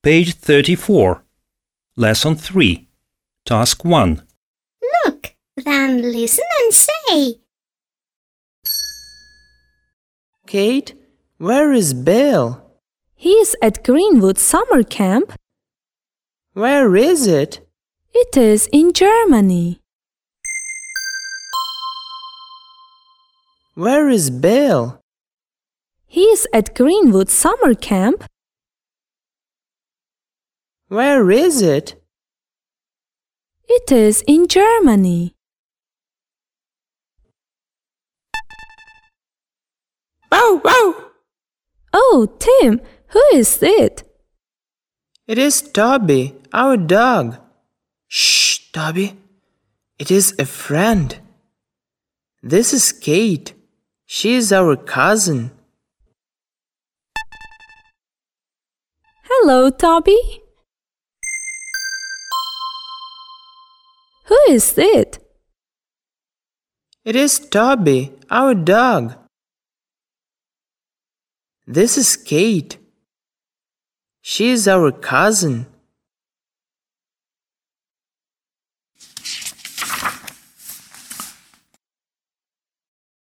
Page 34. Lesson 3. Task 1. Look, then listen and say. Kate, where is Bill? He's at Greenwood summer camp. Where is it? It is in Germany. Where is Bill? He's at Greenwood summer camp. Where is it? It is in Germany. Bow, bow! Oh, Tim, who is it? It is Toby, our dog. Shh, Toby. It is a friend. This is Kate. She is our cousin. Hello, Toby. Who is it? It is Toby, our dog. This is Kate. She is our cousin.